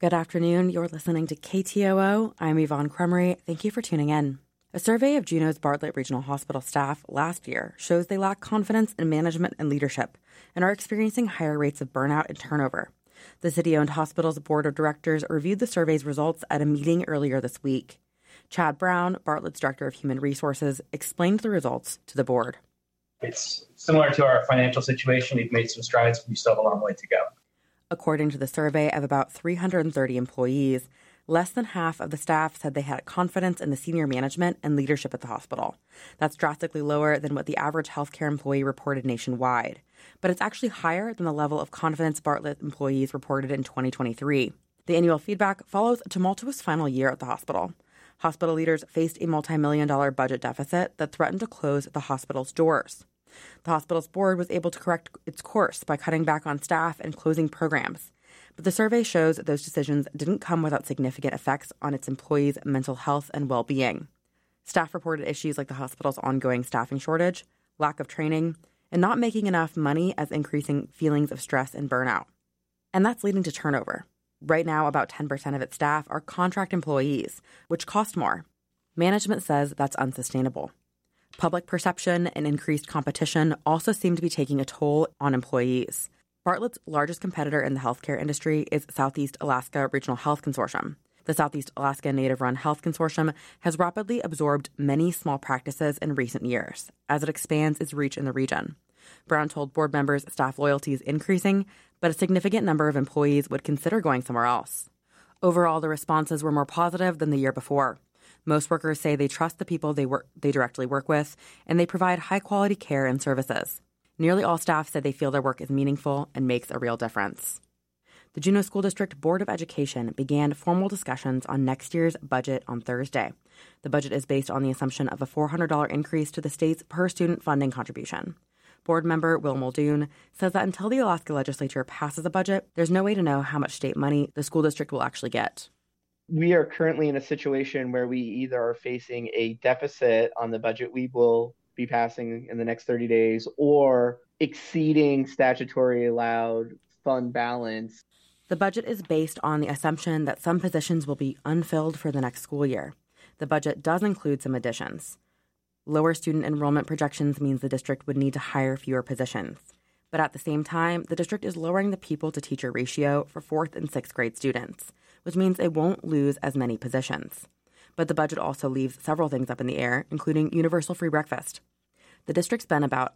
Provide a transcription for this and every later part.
Good afternoon. You're listening to KTOO. I'm Yvonne Crumry. Thank you for tuning in. A survey of Juneau's Bartlett Regional Hospital staff last year shows they lack confidence in management and leadership and are experiencing higher rates of burnout and turnover. The city-owned hospital's board of directors reviewed the survey's results at a meeting earlier this week. Chad Brown, Bartlett's director of human resources, explained the results to the board. It's similar to our financial situation. We've made some strides, but we still have a long way to go. According to the survey of about 330 employees, less than half of the staff said they had confidence in the senior management and leadership at the hospital. That's drastically lower than what the average healthcare employee reported nationwide. But it's actually higher than the level of confidence Bartlett employees reported in 2023. The annual feedback follows a tumultuous final year at the hospital. Hospital leaders faced a multi-million-dollar budget deficit that threatened to close the hospital's doors. The hospital's board was able to correct its course by cutting back on staff and closing programs. But the survey shows that those decisions didn't come without significant effects on its employees' mental health and well-being. Staff reported issues like the hospital's ongoing staffing shortage, lack of training, and not making enough money as increasing feelings of stress and burnout. And that's leading to turnover. Right now, about 10% of its staff are contract employees, which cost more. Management says that's unsustainable. Public perception and increased competition also seem to be taking a toll on employees. Bartlett's largest competitor in the healthcare industry is Southeast Alaska Regional Health Consortium. The Southeast Alaska Native-run health consortium has rapidly absorbed many small practices in recent years as it expands its reach in the region. Brown told board members staff loyalty is increasing, but a significant number of employees would consider going somewhere else. Overall, the responses were more positive than the year before. Most workers say they trust the people they directly work with, and they provide high-quality care and services. Nearly all staff said they feel their work is meaningful and makes a real difference. The Juneau School District Board of Education began formal discussions on next year's budget on Thursday. The budget is based on the assumption of a $400 increase to the state's per-student funding contribution. Board member Will Muldoon says that until the Alaska legislature passes a budget, there's no way to know how much state money the school district will actually get. We are currently in a situation where we either are facing a deficit on the budget we will be passing in the next 30 days or exceeding statutory allowed fund balance. The budget is based on the assumption that some positions will be unfilled for the next school year. The budget does include some additions. Lower student enrollment projections means the district would need to hire fewer positions. But at the same time, the district is lowering the people-to-teacher ratio for 4th and 6th grade students, which means it won't lose as many positions. But the budget also leaves several things up in the air, including universal free breakfast. The district spent about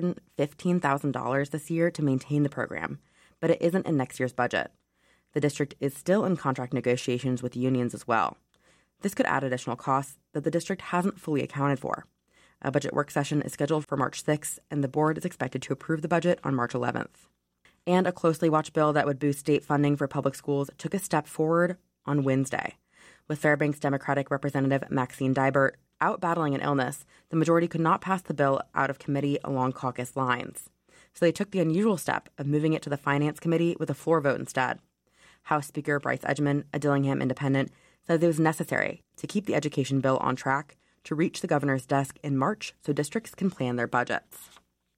$115,000 this year to maintain the program, but it isn't in next year's budget. The district is still in contract negotiations with unions as well. This could add additional costs that the district hasn't fully accounted for. A budget work session is scheduled for March 6th, and the board is expected to approve the budget on March 11th. And a closely watched bill that would boost state funding for public schools took a step forward on Wednesday. With Fairbanks Democratic Representative Maxine Dibert out battling an illness, the majority could not pass the bill out of committee along caucus lines. So they took the unusual step of moving it to the Finance Committee with a floor vote instead. House Speaker Bryce Edgman, a Dillingham independent, said it was necessary to keep the education bill on track to reach the governor's desk in March so districts can plan their budgets.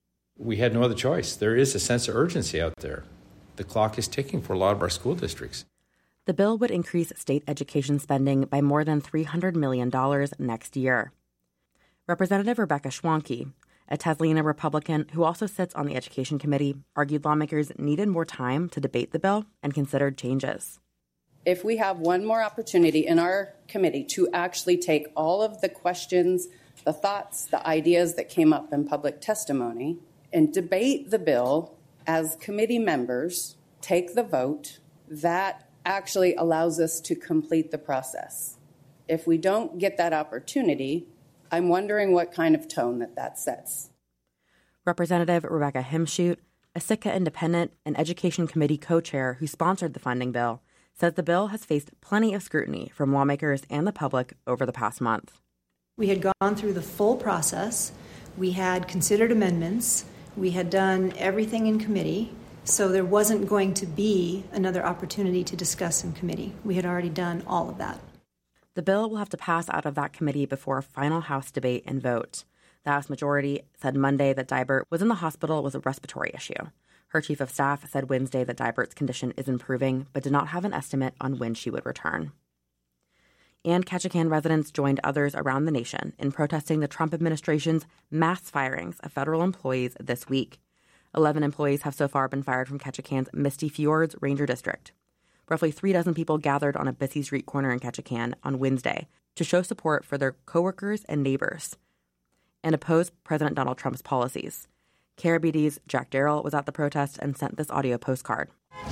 We had no other choice. There is a sense of urgency out there. The clock is ticking for a lot of our school districts. The bill would increase state education spending by more than $300 million next year. Representative Rebecca Schwanke, a Taslina Republican who also sits on the Education Committee, argued lawmakers needed more time to debate the bill and considered changes. If we have one more opportunity in our committee to actually take all of the questions, the thoughts, the ideas that came up in public testimony and debate the bill as committee members, take the vote, that actually allows us to complete the process. If we don't get that opportunity, I'm wondering what kind of tone that sets. Representative Rebecca Himshoot, a Sitka independent and Education Committee co-chair who sponsored the funding bill, says the bill has faced plenty of scrutiny from lawmakers and the public over the past month. We had gone through the full process. We had considered amendments. We had done everything in committee. So there wasn't going to be another opportunity to discuss in committee. We had already done all of that. The bill will have to pass out of that committee before a final House debate and vote. The House majority said Monday that Dibert was in the hospital with a respiratory issue. Her chief of staff said Wednesday that Deibert's condition is improving, but did not have an estimate on when she would return. And Ketchikan residents joined others around the nation in protesting the Trump administration's mass firings of federal employees this week. 11 employees have so far been fired from Ketchikan's Misty Fjords Ranger District. Roughly 36 people gathered on a busy street corner in Ketchikan on Wednesday to show support for their coworkers and neighbors and oppose President Donald Trump's policies. KRBD's Jack Darrell was at the protest and sent this audio postcard.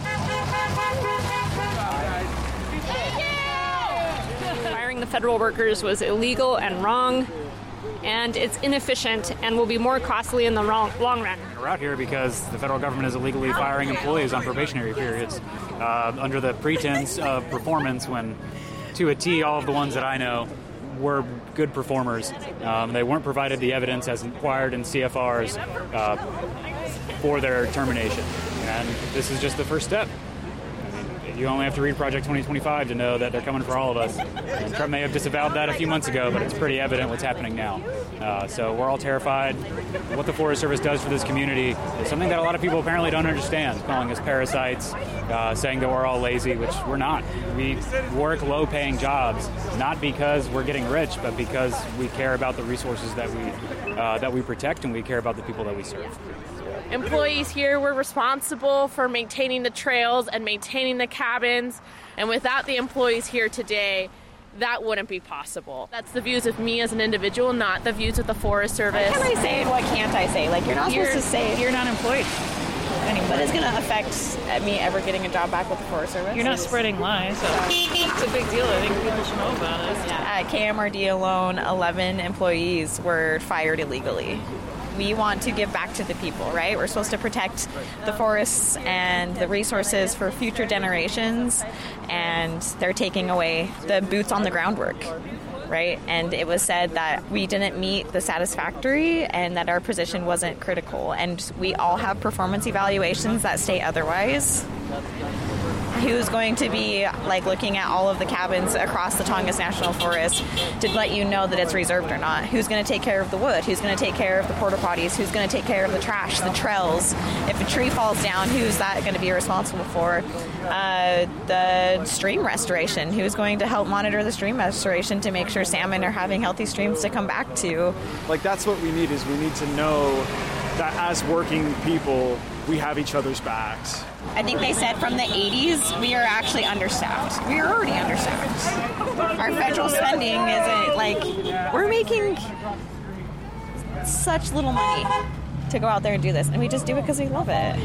Firing the federal workers was illegal and wrong, and it's inefficient and will be more costly in the long run. We're out here because the federal government is illegally firing employees on probationary periods under the pretense of performance when, to a T, all of the ones that I know were good performers. They weren't provided the evidence as required in CFRs for their termination. And this is just the first step. You only have to read Project 2025 to know that they're coming for all of us. And Trump may have disavowed that a few months ago, but it's pretty evident what's happening now. So we're all terrified. What the Forest Service does for this community is something that a lot of people apparently don't understand, calling us parasites, saying that we're all lazy, which we're not. We work low-paying jobs, not because we're getting rich, but because we care about the resources that we protect, and we care about the people that we serve. Employees here were responsible for maintaining the trails and maintaining the cabins, and without the employees here today, that wouldn't be possible. That's the views of me as an individual, not the views of the Forest Service. What can I say and what can't I say? Like, you're not supposed to say you're not employed. But it's going to affect me ever getting a job back with the Forest Service. You're not spreading lies, so it's a big deal. I think people should know about it. At KMRD alone, 11 employees were fired illegally. We want to give back to the people, right? We're supposed to protect the forests and the resources for future generations, and they're taking away the boots on the ground work, right? And it was said that we didn't meet the satisfactory and that our position wasn't critical. And we all have performance evaluations that state otherwise. Who's going to be looking at all of the cabins across the Tongass National Forest to let you know that it's reserved or not? Who's going to take care of the wood? Who's going to take care of the porta potties? Who's going to take care of the trash, the trails? If a tree falls down, who's that going to be responsible for? The stream restoration. Who's going to help monitor the stream restoration to make sure salmon are having healthy streams to come back to? That's what we need, is we need to know that as working people, we have each other's backs. I think they said from the 80s, we are actually understaffed. We are already understaffed. Our federal spending isn't we're making such little money to go out there and do this, and we just do it because we love it.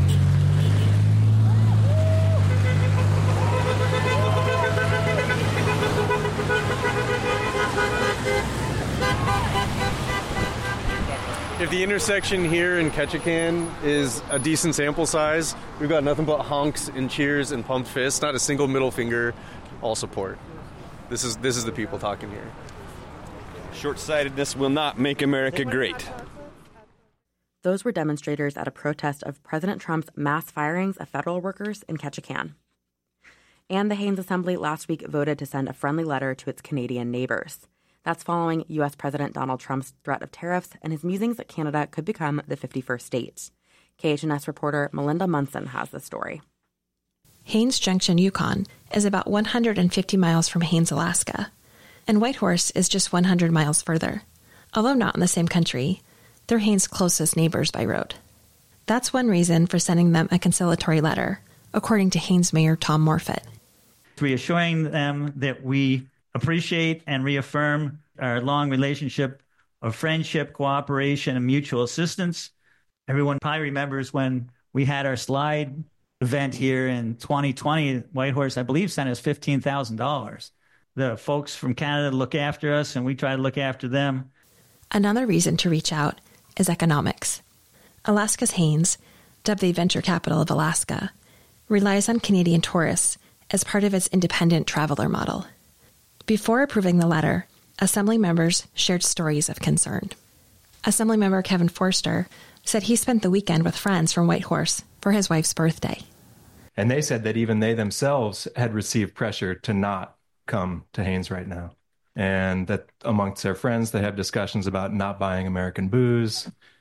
If the intersection here in Ketchikan is a decent sample size, we've got nothing but honks and cheers and pumped fists, not a single middle finger, all support. This is the people talking here. Short-sightedness will not make America great. Those were demonstrators at a protest of President Trump's mass firings of federal workers in Ketchikan. And the Haines Assembly last week voted to send a friendly letter to its Canadian neighbors. That's following U.S. President Donald Trump's threat of tariffs and his musings that Canada could become the 51st state. KHNS reporter Melinda Munson has the story. Haines Junction, Yukon, is about 150 miles from Haines, Alaska, and Whitehorse is just 100 miles further. Although not in the same country, they're Haines' closest neighbors by road. That's one reason for sending them a conciliatory letter, according to Haines Mayor Tom Morfitt. Reassuring them that we appreciate and reaffirm our long relationship of friendship, cooperation, and mutual assistance. Everyone probably remembers when we had our slide event here in 2020, Whitehorse, I believe, sent us $15,000. The folks from Canada look after us, and we try to look after them. Another reason to reach out is economics. Alaska's Haines, dubbed the venture capital of Alaska, relies on Canadian tourists as part of its independent traveler model. Before approving the letter, Assembly members shared stories of concern. Assemblymember Kevin Forster said he spent the weekend with friends from Whitehorse for his wife's birthday. And they said that even they themselves had received pressure to not come to Haines right now. And that amongst their friends, they have discussions about not buying American booze,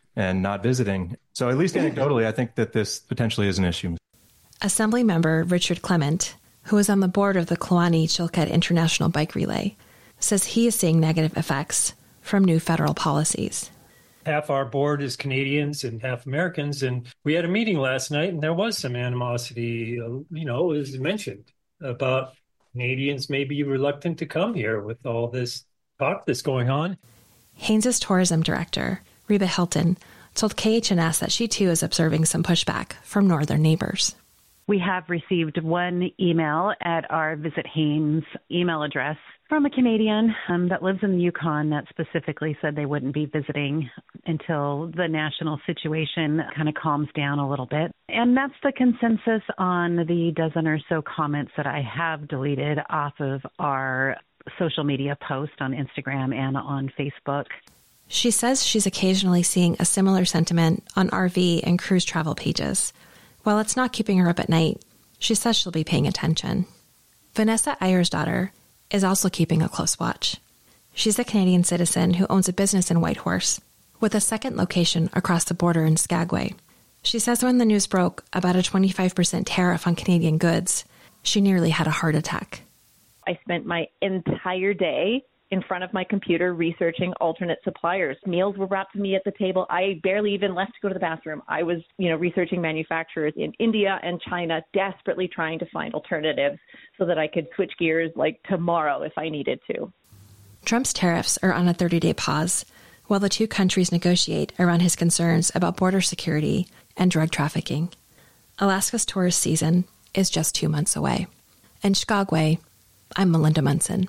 and not visiting. So at least anecdotally, I think that this potentially is an issue. Assemblymember Richard Clement, who is on the board of the Kluane-Chilkat International Bike Relay, says he is seeing negative effects from new federal policies. Half our board is Canadians and half Americans, and we had a meeting last night, and there was some animosity, as mentioned, about Canadians may be reluctant to come here with all this talk that's going on. Haynes' tourism director, Reba Hilton, told KHNS that she too is observing some pushback from northern neighbors. We have received one email at our Visit Haynes email address from a Canadian that lives in the Yukon that specifically said they wouldn't be visiting until the national situation kind of calms down a little bit. And that's the consensus on the dozen or so comments that I have deleted off of our social media post on Instagram and on Facebook. She says she's occasionally seeing a similar sentiment on RV and cruise travel pages. While it's not keeping her up at night, she says she'll be paying attention. Vanessa Eyersdottir is also keeping a close watch. She's a Canadian citizen who owns a business in Whitehorse, with a second location across the border in Skagway. She says when the news broke about a 25% tariff on Canadian goods, she nearly had a heart attack. I spent my entire day in front of my computer researching alternate suppliers. Meals were brought to me at the table. I barely even left to go to the bathroom. I was, researching manufacturers in India and China, desperately trying to find alternatives so that I could switch gears like tomorrow if I needed to. Trump's tariffs are on a 30-day pause, while the two countries negotiate around his concerns about border security and drug trafficking. Alaska's tourist season is just 2 months away. In Skagway, I'm Melinda Munson.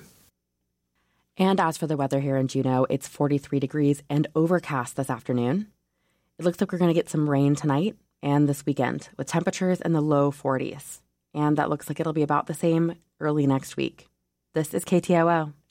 And as for the weather here in Juneau, it's 43 degrees and overcast this afternoon. It looks like we're going to get some rain tonight and this weekend with temperatures in the low 40s. And that looks like it'll be about the same early next week. This is KTOO.